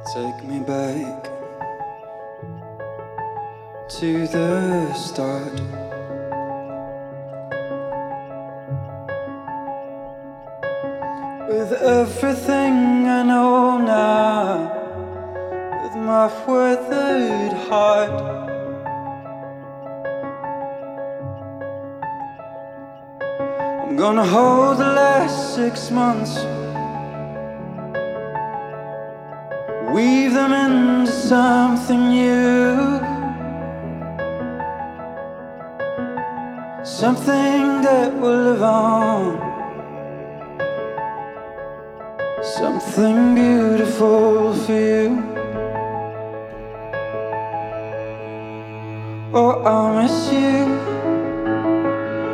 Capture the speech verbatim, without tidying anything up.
Take me back to the start. With everything I know now, with my weathered heart, I'm gonna hold the last six months, weave them into something new, something that will live on, something beautiful for you. Oh, I'll miss you.